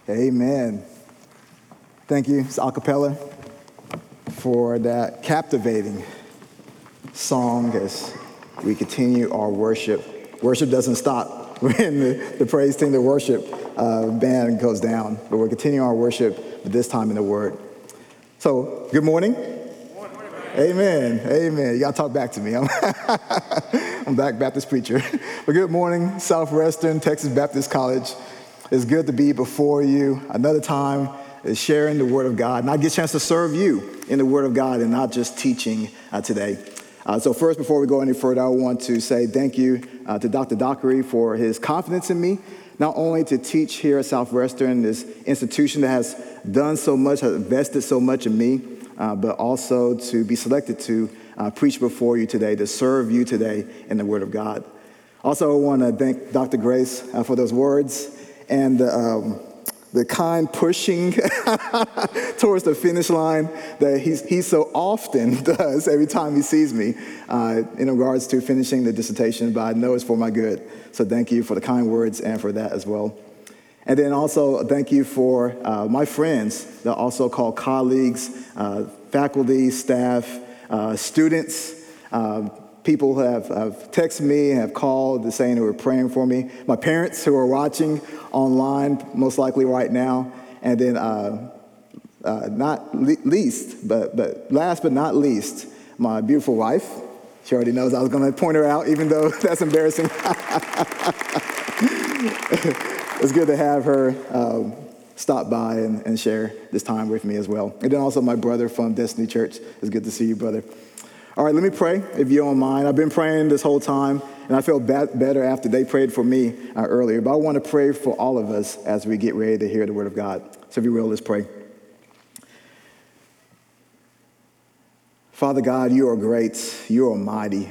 Amen. Thank you, it's a cappella, for that captivating song as we continue our worship. Worship doesn't stop when the praise team, the worship band goes down, but we're continuing our worship this time in the Word. So, good morning. Amen. Amen. You got to talk back to me. I'm Black Baptist preacher. But good morning, Southwestern Texas Baptist College. It's good to be before you another time sharing the Word of God. And I get a chance to serve you in the Word of God and not just teaching today. So first, before we go any further, I want to say thank you to Dr. Dockery for his confidence in me, not only to teach here at Southwestern, this institution that has done so much, has invested so much in me, but also to be selected to preach before you today, to serve you today in the Word of God. Also, I want to thank Dr. Grace for those words and the kind pushing towards the finish line that he so often does every time he sees me in regards to finishing the dissertation, but I know it's for my good. So thank you for the kind words and for that as well. And then also thank you for my friends that are also called colleagues, faculty, staff, students, people who have texted me, have called, saying they were praying for me. My parents who are watching online, most likely right now. And then last but not least, my beautiful wife. She already knows I was going to point her out, even though that's embarrassing. It's good to have her stop by and share this time with me as well. And then also my brother from Destiny Church. It's good to see you, brother. All right, let me pray, if you don't mind. I've been praying this whole time, and I feel better after they prayed for me earlier. But I want to pray for all of us as we get ready to hear the Word of God. So if you will, let's pray. Father God, you are great. You are mighty.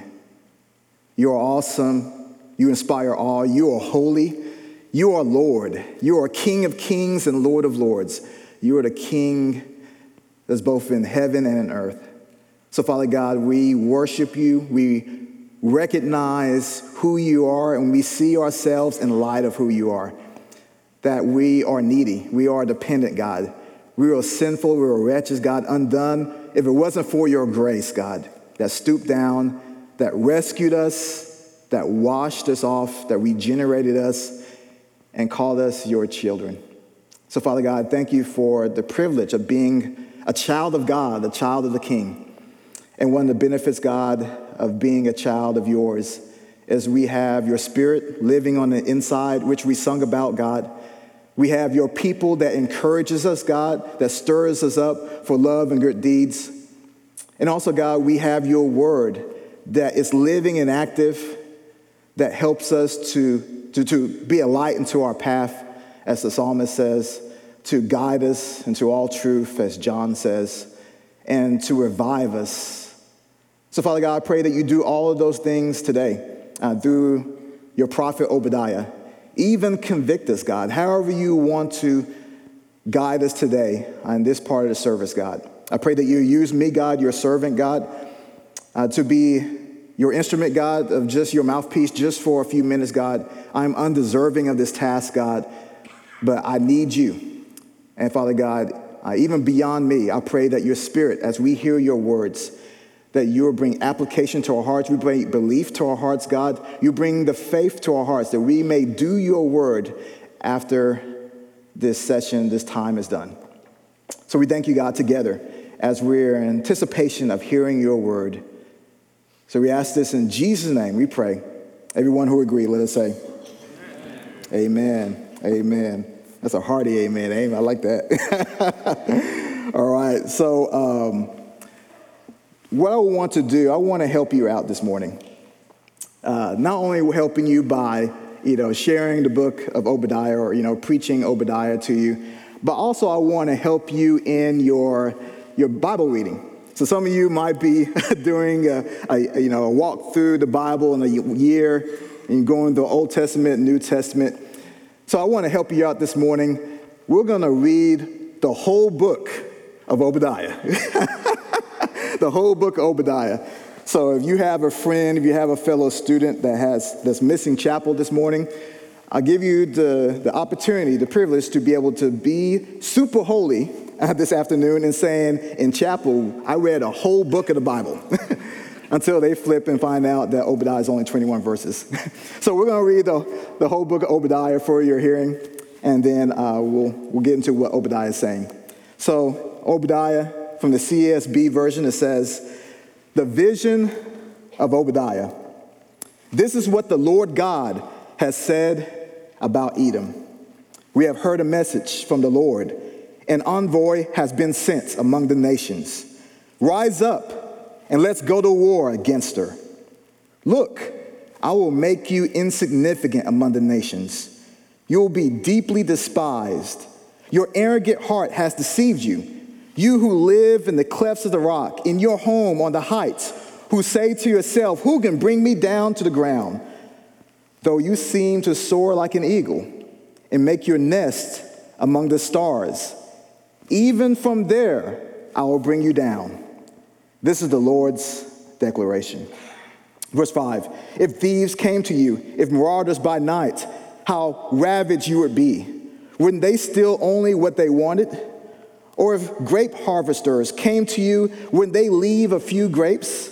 You are awesome. You inspire awe. You are holy. You are Lord. You are King of kings and Lord of lords. You are the King that's both in heaven and in earth. So, Father God, we worship you, we recognize who you are, and we see ourselves in light of who you are, that we are needy, we are dependent, God. We are sinful, we are wretched, God, undone. If it wasn't for your grace, God, that stooped down, that rescued us, that washed us off, that regenerated us, and called us your children. So, Father God, thank you for the privilege of being a child of God, a child of the King. And one of the benefits, God, of being a child of yours is we have your Spirit living on the inside, which we sung about, God. We have your people that encourages us, God, that stirs us up for love and good deeds. And also, God, we have your word that is living and active, that helps us to be a light into our path, as the psalmist says, to guide us into all truth, as John says, and to revive us. So, Father God, I pray that you do all of those things today through your prophet Obadiah. Even convict us, God, however you want to guide us today on this part of the service, God. I pray that you use me, God, your servant, God, to be your instrument, God, of just your mouthpiece just for a few minutes, God. I'm undeserving of this task, God, but I need you. And, Father God, even beyond me, I pray that your Spirit, as we hear your words, that you will bring application to our hearts. You bring belief to our hearts, God. You bring the faith to our hearts that we may do your word after this session, this time is done. So we thank you, God, together as we're in anticipation of hearing your word. So we ask this in Jesus' name, we pray. Everyone who agree, let us say, amen. Amen. Amen. That's a hearty amen. Amen. I like that. All right. So, what I want to do, I want to help you out this morning. Not only helping you by, sharing the book of Obadiah or, preaching Obadiah to you, but also I want to help you in your Bible reading. So some of you might be doing a walk through the Bible in a year and going through Old Testament, New Testament. So I want to help you out this morning. We're going to read the whole book of Obadiah. The whole book of Obadiah. So if you have a friend, if you have a fellow student that's missing chapel this morning, I give you the opportunity, the privilege to be able to be super holy this afternoon and saying in chapel, I read a whole book of the Bible until they flip and find out that Obadiah is only 21 verses. So we're going to read the whole book of Obadiah for your hearing, and then we'll get into what Obadiah is saying. So Obadiah, from the CSB version, it says, the vision of Obadiah. This is what the Lord God has said about Edom. We have heard a message from the Lord. An envoy has been sent among the nations. Rise up and let's go to war against her. Look, I will make you insignificant among the nations. You will be deeply despised. Your arrogant heart has deceived you. You who live in the clefts of the rock, in your home on the heights, who say to yourself, who can bring me down to the ground? Though you seem to soar like an eagle and make your nest among the stars, even from there I will bring you down. This is the Lord's declaration. Verse 5, if thieves came to you, if marauders by night, how ravaged you would be. Wouldn't they steal only what they wanted? Or if grape harvesters came to you, wouldn't they leave a few grapes?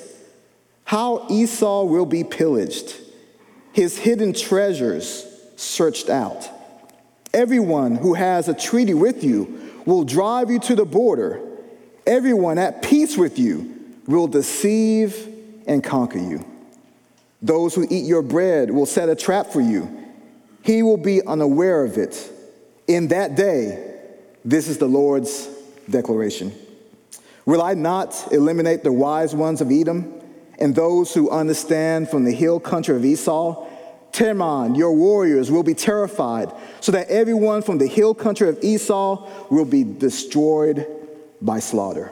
How Esau will be pillaged, his hidden treasures searched out. Everyone who has a treaty with you will drive you to the border. Everyone at peace with you will deceive and conquer you. Those who eat your bread will set a trap for you. He will be unaware of it. In that day, this is the Lord's declaration. Will I not eliminate the wise ones of Edom and those who understand from the hill country of Esau? Teman, your warriors will be terrified, so that everyone from the hill country of Esau will be destroyed by slaughter.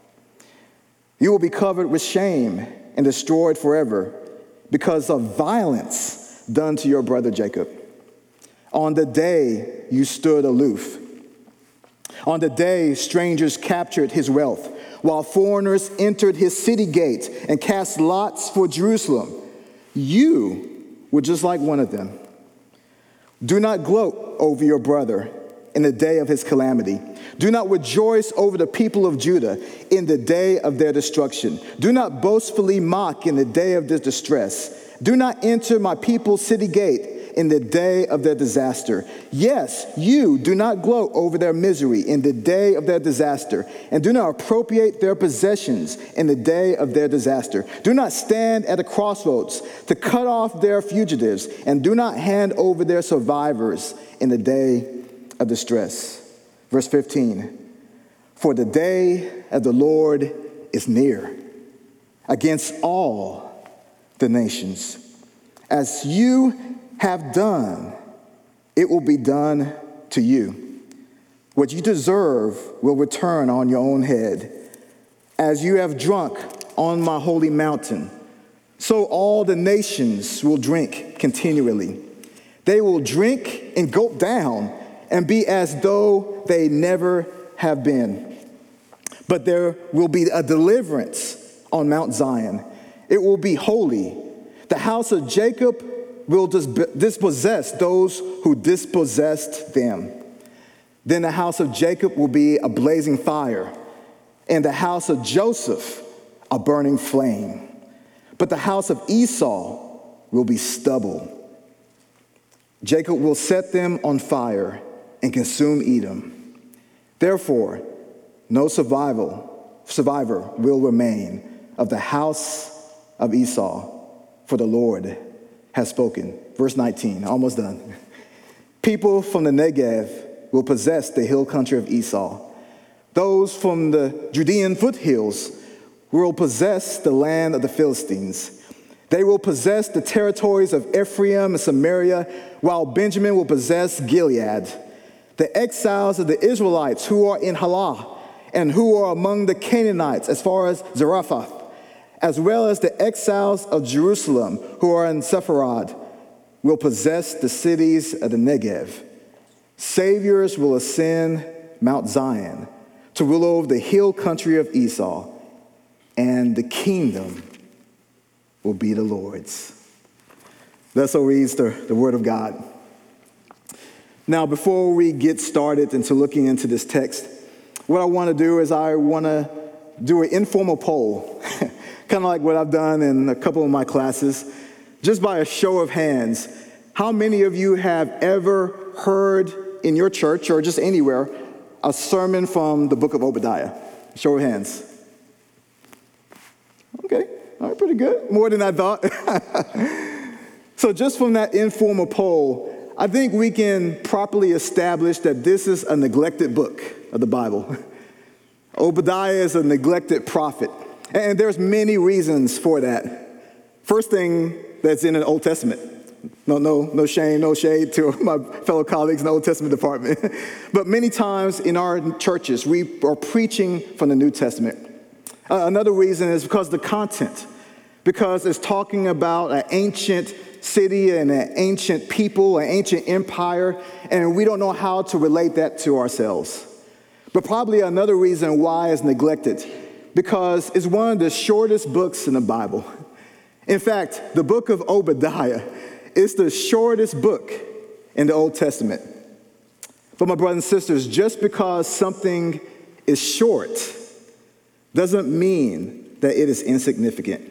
You will be covered with shame and destroyed forever because of violence done to your brother Jacob. On the day you stood aloof, on the day strangers captured his wealth, while foreigners entered his city gate and cast lots for Jerusalem, you were just like one of them. Do not gloat over your brother in the day of his calamity. Do not rejoice over the people of Judah in the day of their destruction. Do not boastfully mock in the day of their distress. Do not enter my people's city gate in the day of their disaster. Yes, you do not gloat over their misery in the day of their disaster, and do not appropriate their possessions in the day of their disaster. Do not stand at the crossroads to cut off their fugitives, and do not hand over their survivors in the day of distress. Verse 15, for the day of the Lord is near against all the nations. As you have done, it will be done to you. What you deserve will return on your own head. As you have drunk on my holy mountain, so all the nations will drink continually. They will drink and gulp down and be as though they never have been. But there will be a deliverance on Mount Zion. It will be holy. The house of Jacob will dispossess those who dispossessed them. Then the house of Jacob will be a blazing fire, and the house of Joseph a burning flame. But the house of Esau will be stubble. Jacob will set them on fire and consume Edom. Therefore, no survivor will remain of the house of Esau, for the Lord has spoken. Verse 19, almost done. People from the Negev will possess the hill country of Esau. Those from the Judean foothills will possess the land of the Philistines. They will possess the territories of Ephraim and Samaria, while Benjamin will possess Gilead. The exiles of the Israelites who are in Halah and who are among the Canaanites as far as Zarephath, as well as the exiles of Jerusalem who are in Sepharad, will possess the cities of the Negev. Saviors will ascend Mount Zion to rule over the hill country of Esau, and the kingdom will be the Lord's. Thus so reads the word of God. Now, before we get started into looking into this text, what I want to do is I want to do an informal poll, kind of like what I've done in a couple of my classes, just by a show of hands. How many of you have ever heard in your church or just anywhere a sermon from the book of Obadiah? Show of hands. Okay, all right, pretty good. More than I thought. So just from that informal poll, I think we can properly establish that this is a neglected book of the Bible. Obadiah is a neglected prophet, and there's many reasons for that. First thing that's in the Old Testament. No shame, no shade to my fellow colleagues in the Old Testament department. But many times in our churches, we are preaching from the New Testament. Another reason is because the content, because it's talking about an ancient city and an ancient people, an ancient empire, and we don't know how to relate that to ourselves. But probably another reason why it's neglected, because it's one of the shortest books in the Bible. In fact, the book of Obadiah is the shortest book in the Old Testament. But my brothers and sisters, just because something is short doesn't mean that it is insignificant.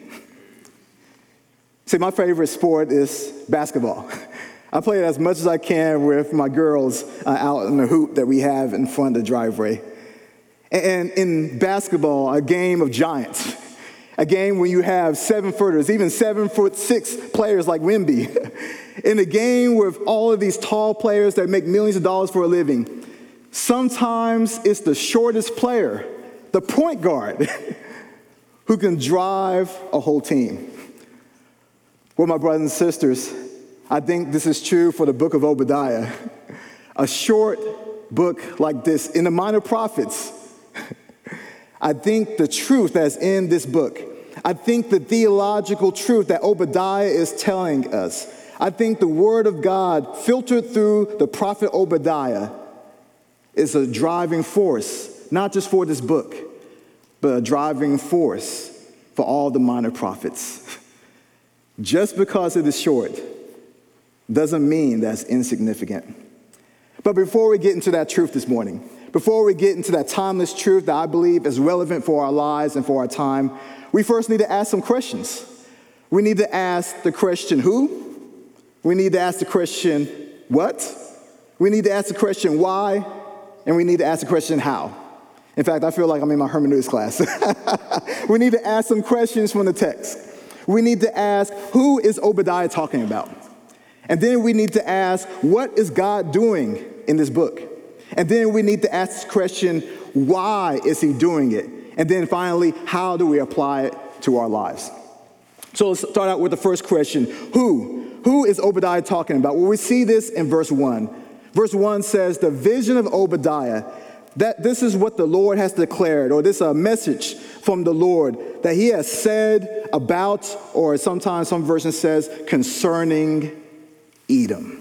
See, my favorite sport is basketball. I play it as much as I can with my girls out in the hoop that we have in front of the driveway. And in basketball, a game of giants, a game where you have 7-footers, even 7'6" players like Wemby, in a game with all of these tall players that make millions of dollars for a living, sometimes it's the shortest player, the point guard, who can drive a whole team. Well, my brothers and sisters, I think this is true for the book of Obadiah. A short book like this, in the Minor Prophets, I think the truth that's in this book, I think the theological truth that Obadiah is telling us, I think the word of God filtered through the prophet Obadiah is a driving force, not just for this book, but a driving force for all the minor prophets. Just because it is short doesn't mean that's insignificant. But before we get into that truth this morning, before we get into that timeless truth that I believe is relevant for our lives and for our time, we first need to ask some questions. We need to ask the question, who? We need to ask the question, what? We need to ask the question, why? And we need to ask the question, how? In fact, I feel like I'm in my hermeneutics class. We need to ask some questions from the text. We need to ask, who is Obadiah talking about? And then we need to ask, what is God doing in this book? And then we need to ask the question, why is he doing it? And then finally, how do we apply it to our lives? So let's start out with the first question, who? Who is Obadiah talking about? Well, we see this in verse 1. Verse 1 says, the vision of Obadiah, that this is what the Lord has declared, or this is a message from the Lord that he has said about, or sometimes some versions says, concerning Edom.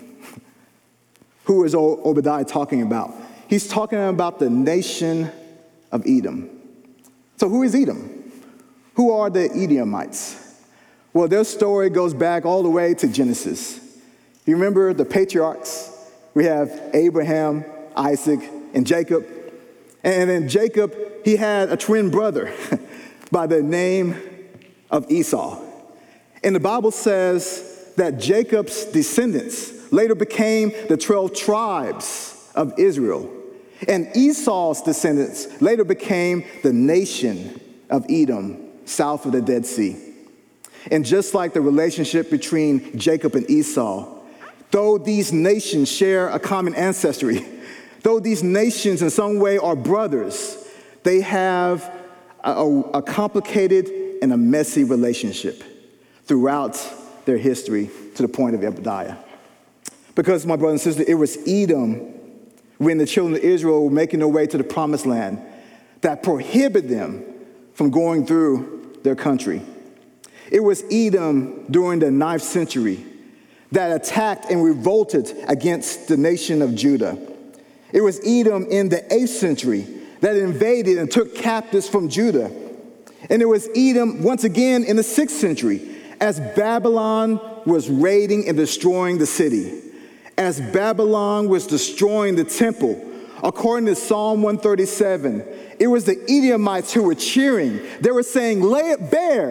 Who is Obadiah talking about? He's talking about the nation of Edom. So who is Edom? Who are the Edomites? Well, their story goes back all the way to Genesis. You remember the patriarchs? We have Abraham, Isaac, and Jacob. And then Jacob, he had a twin brother by the name of Esau. And the Bible says that Jacob's descendants later became the 12 tribes of Israel. And Esau's descendants later became the nation of Edom, south of the Dead Sea. And just like the relationship between Jacob and Esau, though these nations share a common ancestry, though these nations in some way are brothers, they have a complicated and a messy relationship throughout their history to the point of Obadiah. Because, my brothers and sisters, it was Edom, when the children of Israel were making their way to the promised land, that prohibited them from going through their country. It was Edom during the 9th century that attacked and revolted against the nation of Judah. It was Edom in the 8th century that invaded and took captives from Judah. And it was Edom once again in the 6th century as Babylon was raiding and destroying the city. as Babylon was destroying the temple. According to Psalm 137, it was the Edomites who were cheering. They were saying, lay it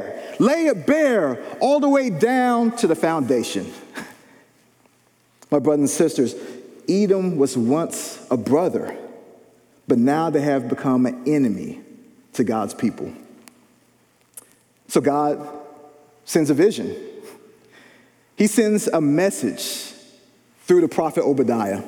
bare, all the way down to the foundation. My brothers and sisters, Edom was once a brother, but now they have become an enemy to God's people. So God sends a vision. He sends a message through the prophet Obadiah.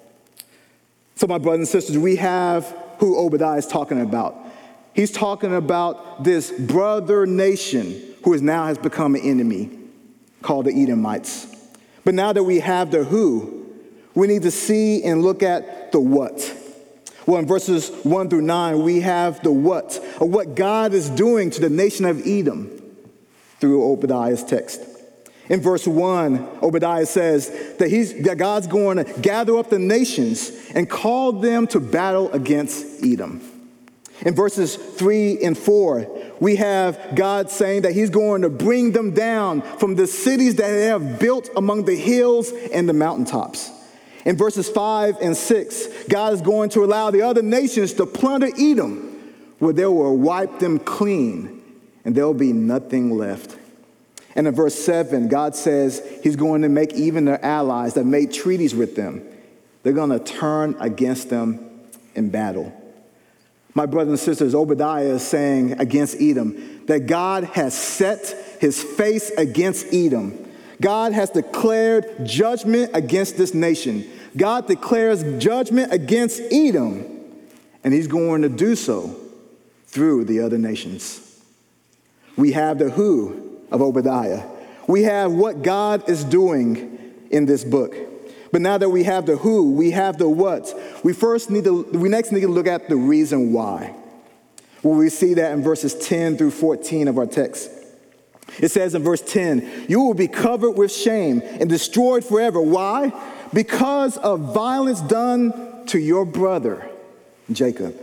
So my brothers and sisters, we have who Obadiah is talking about. He's talking about this brother nation who has become an enemy called the Edomites. But now that we have the who, we need to see and look at the what. Well, in verses 1 through 9, we have the what, of what God is doing to the nation of Edom through Obadiah's text. In verse 1, Obadiah says that God's going to gather up the nations and call them to battle against Edom. In verses 3 and 4, we have God saying that he's going to bring them down from the cities that they have built among the hills and the mountaintops. In verses 5 and 6, God is going to allow the other nations to plunder Edom, where they will wipe them clean, and there will be nothing left. And in verse 7, God says he's going to make even their allies that made treaties with them, they're going to turn against them in battle. My brothers and sisters, Obadiah is saying against Edom that God has set his face against Edom. God has declared judgment against this nation. God declares judgment against Edom, and he's going to do so through the other nations. We have the who of Obadiah. We have what God is doing in this book. But now that we have the who, we have the what, we next need to look at the reason why. Well, we see that in verses 10 through 14 of our text. It says in verse 10, you will be covered with shame and destroyed forever. Why? Because of violence done to your brother, Jacob.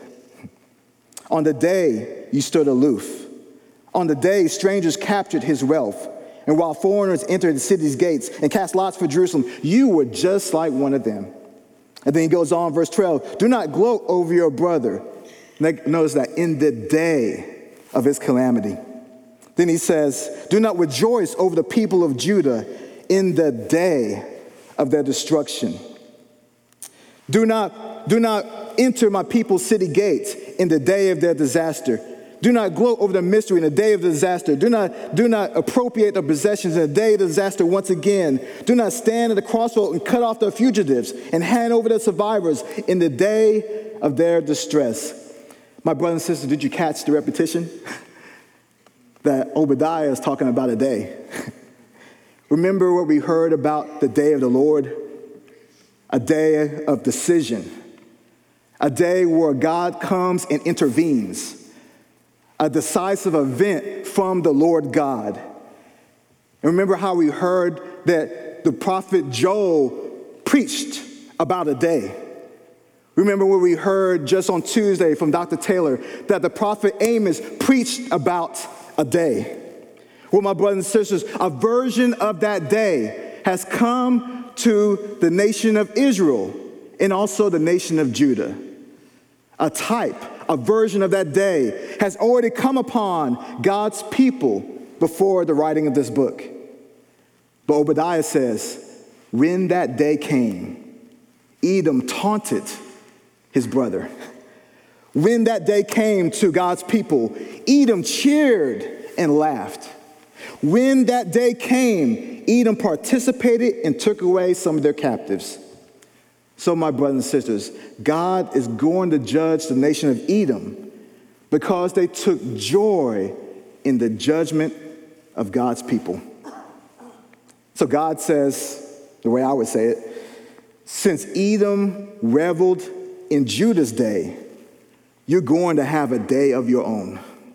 On the day you stood aloof, on the day strangers captured his wealth, and while foreigners entered the city's gates and cast lots for Jerusalem, you were just like one of them. And then he goes on, verse 12, do not gloat over your brother. Notice that in the day of his calamity. Then he says, do not rejoice over the people of Judah in the day of their destruction. Do not enter my people's city gates in the day of their disaster. Do not gloat over the mystery in the day of the disaster. Do not appropriate the possessions in the day of the disaster once again. Do not stand at the crossroad and cut off the fugitives and hand over the survivors in the day of their distress. My brothers and sisters, did you catch the repetition? That Obadiah is talking about a day. Remember what we heard about the day of the Lord? A day of decision. A day where God comes and intervenes. A decisive event from the Lord God. And remember how we heard that the prophet Joel preached about a day. Remember what we heard just on Tuesday from Dr. Taylor, that the prophet Amos preached about a day. Well, my brothers and sisters, a version of that day has come to the nation of Israel and also the nation of Judah. A type, a version of that day has already come upon God's people before the writing of this book. But Obadiah says, when that day came, Edom taunted his brother. When that day came to God's people, Edom cheered and laughed. When that day came, Edom participated and took away some of their captives. So, my brothers and sisters, God is going to judge the nation of Edom because they took joy in the judgment of God's people. So God says, the way I would say it, since Edom reveled in Judah's day, you're going to have a day of your own.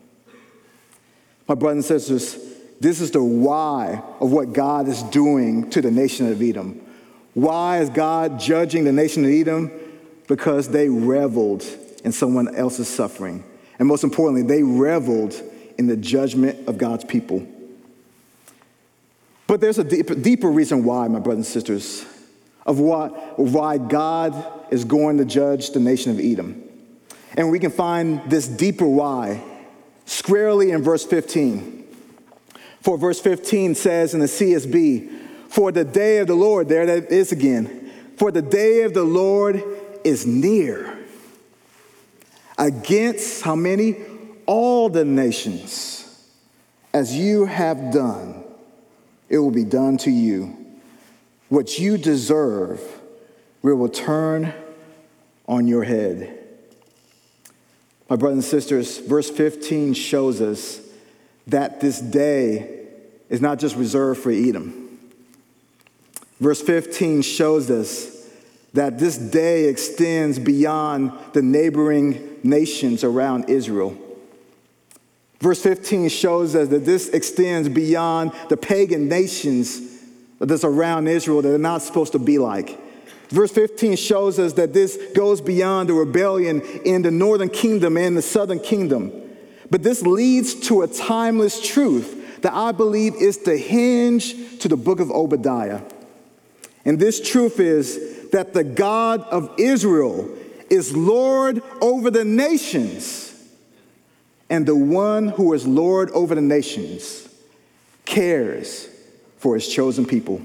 My brothers and sisters, this is the why of what God is doing to the nation of Edom. Why is God judging the nation of Edom? Because they reveled in someone else's suffering. And most importantly, they reveled in the judgment of God's people. But there's a deeper reason why, my brothers and sisters. of why God is going to judge the nation of Edom. And we can find this deeper why squarely in verse 15. For verse 15 says in the CSB, for the day of the Lord, there that is again, for the day of the Lord is near. Against how many? All the nations. As you have done, it will be done to you. What you deserve, we will turn on your head. My brothers and sisters, verse 15 shows us that this day is not just reserved for Edom. Verse 15 shows us that this day extends beyond the neighboring nations around Israel. Verse 15 shows us that this extends beyond the pagan nations that's around Israel that are not supposed to be like. Verse 15 shows us that this goes beyond the rebellion in the northern kingdom and the southern kingdom. But this leads to a timeless truth that I believe is the hinge to the book of Obadiah. And this truth is that the God of Israel is Lord over the nations. And the one who is Lord over the nations cares for his chosen people.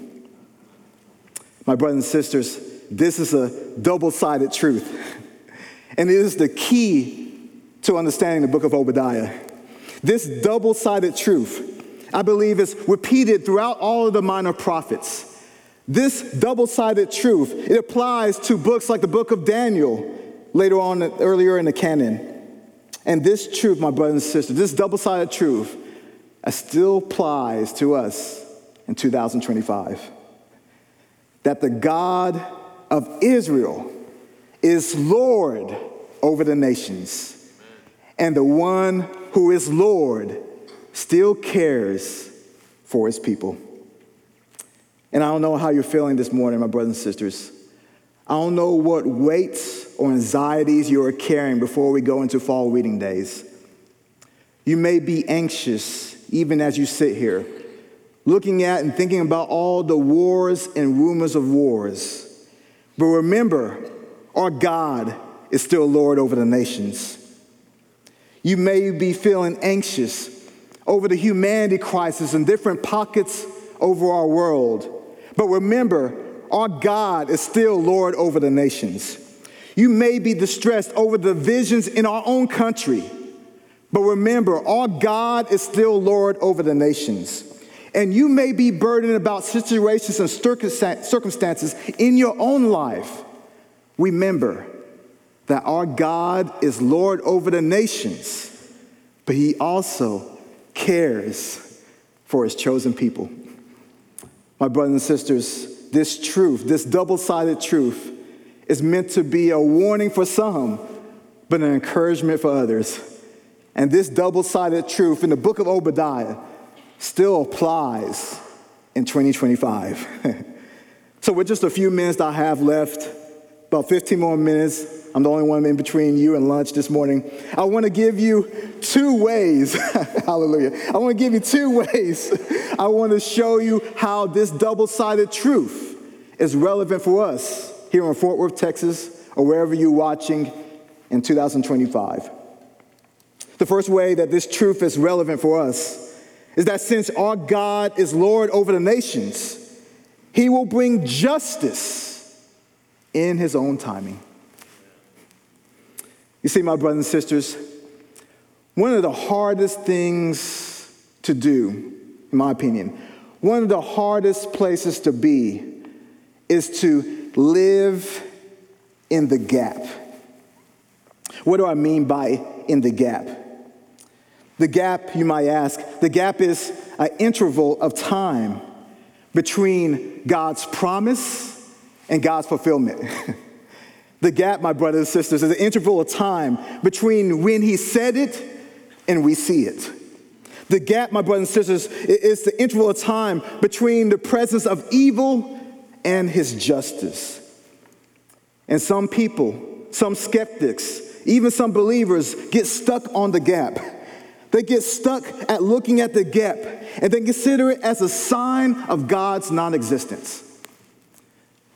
My brothers and sisters, this is a double-sided truth. And it is the key to understanding the book of Obadiah. This double-sided truth, I believe, is repeated throughout all of the minor prophets. This double-sided truth, it applies to books like the book of Daniel, earlier in the canon. And this truth, my brothers and sisters, this double-sided truth still applies to us in 2025. That the God of Israel is Lord over the nations. And the one who is Lord still cares for his people. And I don't know how you're feeling this morning, my brothers and sisters. I don't know what weights or anxieties you are carrying before we go into fall reading days. You may be anxious even as you sit here, looking at and thinking about all the wars and rumors of wars. But remember, our God is still Lord over the nations. You may be feeling anxious over the humanity crisis in different pockets over our world. But remember, our God is still Lord over the nations. You may be distressed over the divisions in our own country. But remember, our God is still Lord over the nations. And you may be burdened about situations and circumstances in your own life. Remember that our God is Lord over the nations, but he also cares for his chosen people. My brothers and sisters, this truth, this double-sided truth, is meant to be a warning for some, but an encouragement for others. And this double-sided truth in the book of Obadiah still applies in 2025. So with just a few minutes that I have left, about 15 more minutes, I'm the only one in between you and lunch this morning, I want to give you 2 ways, hallelujah, I want to give you 2 ways. I want to show you how this double-sided truth is relevant for us here in Fort Worth, Texas, or wherever you're watching in 2025. The first way that this truth is relevant for us is that since our God is Lord over the nations, he will bring justice in his own timing. You see, my brothers and sisters, one of the hardest things to do, in my opinion, one of the hardest places to be is to live in the gap. What do I mean by in the gap? The gap, you might ask, the gap is an interval of time between God's promise and God's fulfillment. The gap, my brothers and sisters, is an interval of time between when he said it and we see it. The gap, my brothers and sisters, is the interval of time between the presence of evil and his justice. And some people, some skeptics, even some believers get stuck on the gap. They get stuck at looking at the gap, and they consider it as a sign of God's non-existence.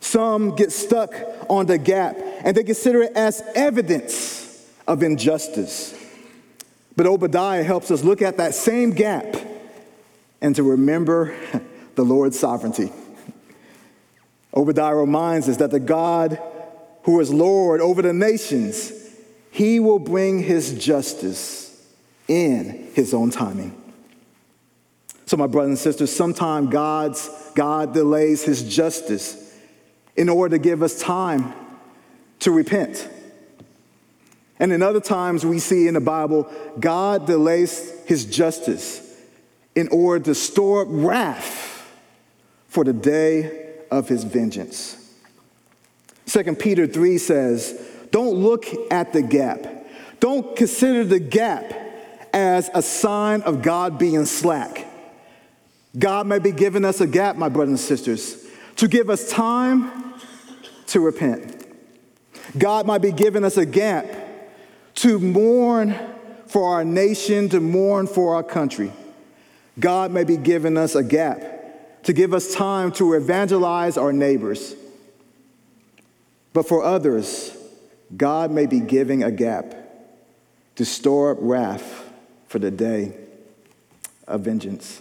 Some get stuck on the gap, and they consider it as evidence of injustice. But Obadiah helps us look at that same gap and to remember the Lord's sovereignty. Obadiah reminds us that the God who is Lord over the nations, he will bring his justice in his own timing. So my brothers and sisters, sometimes God delays his justice in order to give us time to repent. And in other times we see in the Bible, God delays his justice in order to store up wrath for the day of his vengeance. 2 Peter 3 says, don't look at the gap. Don't consider the gap as a sign of God being slack. God may be giving us a gap, my brothers and sisters, to give us time to repent. God might be giving us a gap to mourn for our nation, to mourn for our country. God may be giving us a gap to give us time to evangelize our neighbors. But for others, God may be giving a gap to store up wrath for the day of vengeance.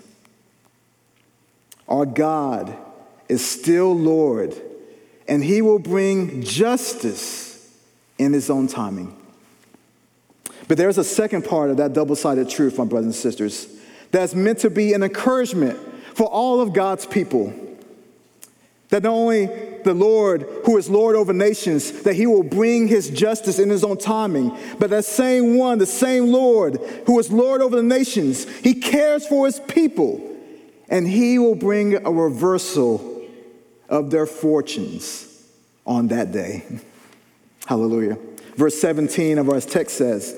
Our God is still Lord, and he will bring justice in his own timing. But there's a second part of that double-sided truth, my brothers and sisters, that's meant to be an encouragement for all of God's people. That not only the Lord, who is Lord over nations, that he will bring his justice in his own timing, but that same one, the same Lord, who is Lord over the nations, he cares for his people, and he will bring a reversal of their fortunes on that day. Hallelujah. Verse 17 of our text says,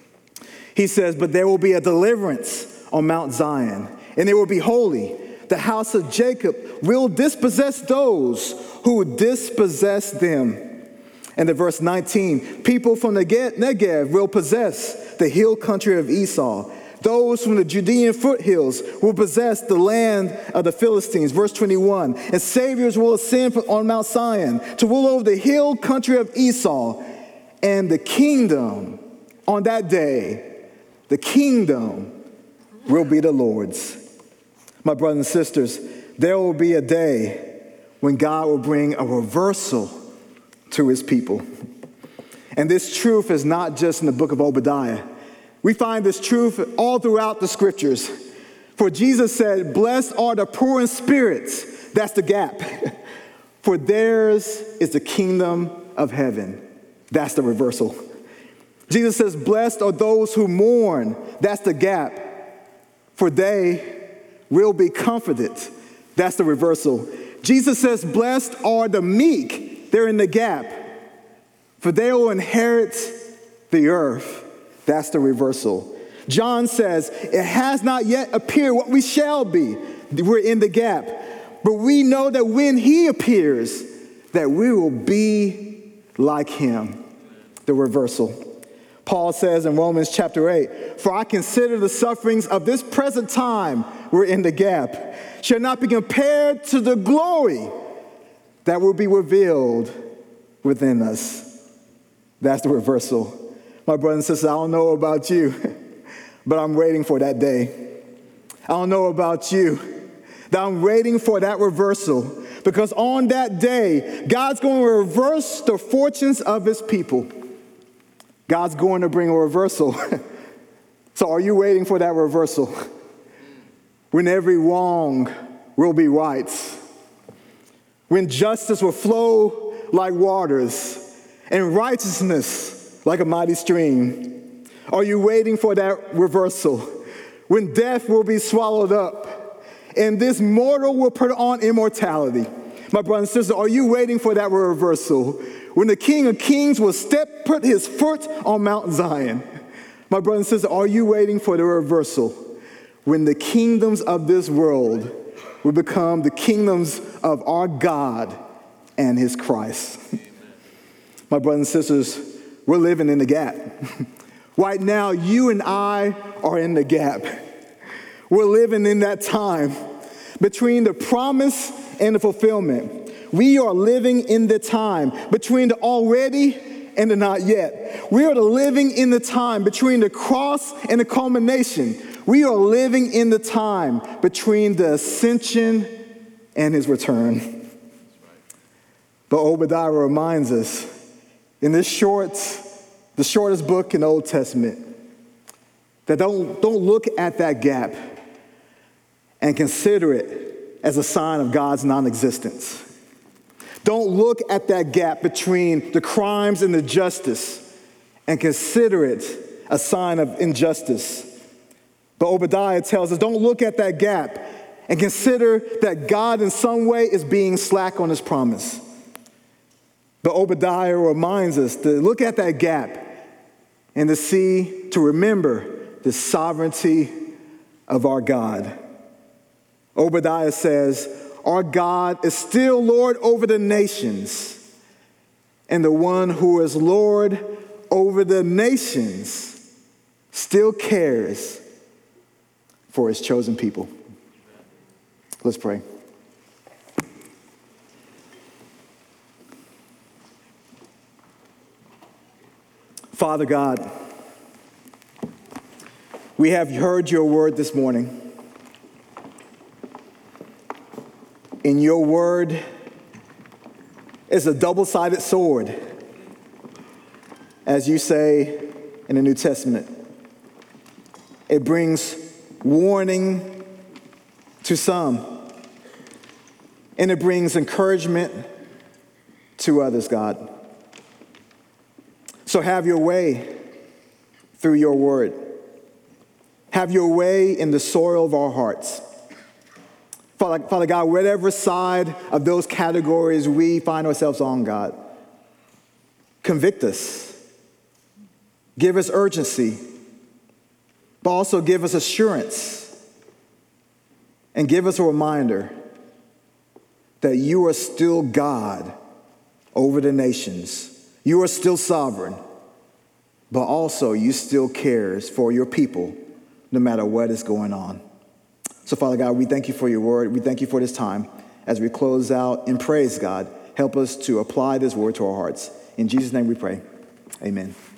he says, but there will be a deliverance on Mount Zion, and it will be holy. The house of Jacob will dispossess those who dispossess them. And in verse 19, people from the Negev will possess the hill country of Esau. Those from the Judean foothills will possess the land of the Philistines. Verse 21, and saviors will ascend on Mount Zion to rule over the hill country of Esau. And the kingdom on that day, the kingdom will be the Lord's. My brothers and sisters, there will be a day when God will bring a reversal to his people. And this truth is not just in the book of Obadiah. We find this truth all throughout the scriptures. For Jesus said, blessed are the poor in spirit. That's the gap. For theirs is the kingdom of heaven. That's the reversal. Jesus says, blessed are those who mourn. That's the gap. For they will be comforted. That's the reversal. Jesus says, blessed are the meek. They're in the gap. For they will inherit the earth. That's the reversal. John says, it has not yet appeared what we shall be. We're in the gap. But we know that when he appears, that we will be like him. The reversal. Paul says in Romans chapter 8, for I consider the sufferings of this present time, we're in the gap, shall not be compared to the glory that will be revealed within us. That's the reversal. My brothers and sisters, I don't know about you, but I'm waiting for that day. I don't know about you, that I'm waiting for that reversal, because on that day, God's going to reverse the fortunes of his people. God's going to bring a reversal. So are you waiting for that reversal? When every wrong will be right. When justice will flow like waters and righteousness like a mighty stream. Are you waiting for that reversal? When death will be swallowed up and this mortal will put on immortality. My brothers and sisters, are you waiting for that reversal? When the King of Kings will put his foot on Mount Zion. My brothers and sisters, are you waiting for the reversal? When the kingdoms of this world will become the kingdoms of our God and his Christ. My brothers and sisters, we're living in the gap. Right now, you and I are in the gap. We're living in that time between the promise and the fulfillment. We are living in the time between the already and the not yet. We are living in the time between the cross and the culmination. We are living in the time between the ascension and his return. But Obadiah reminds us in the shortest book in the Old Testament, that don't look at that gap and consider it as a sign of God's non-existence. Don't look at that gap between the crimes and the justice and consider it a sign of injustice. But Obadiah tells us, don't look at that gap and consider that God in some way is being slack on his promise. But Obadiah reminds us to look at that gap and to remember the sovereignty of our God. Obadiah says, our God is still Lord over the nations, and the one who is Lord over the nations still cares for his chosen people. Let's pray. Father God, we have heard your word this morning. And your word is a double-sided sword, as you say in the New Testament. It brings warning to some, and it brings encouragement to others, God. So have your way through your word. Have your way in the soil of our hearts. Father God, whatever side of those categories we find ourselves on, God, convict us. Give us urgency, but also give us assurance and give us a reminder that you are still God over the nations. You are still sovereign, but also you still cares for your people no matter what is going on. So, Father God, we thank you for your word. We thank you for this time. As we close out in praise, God, help us to apply this word to our hearts. In Jesus' name we pray. Amen.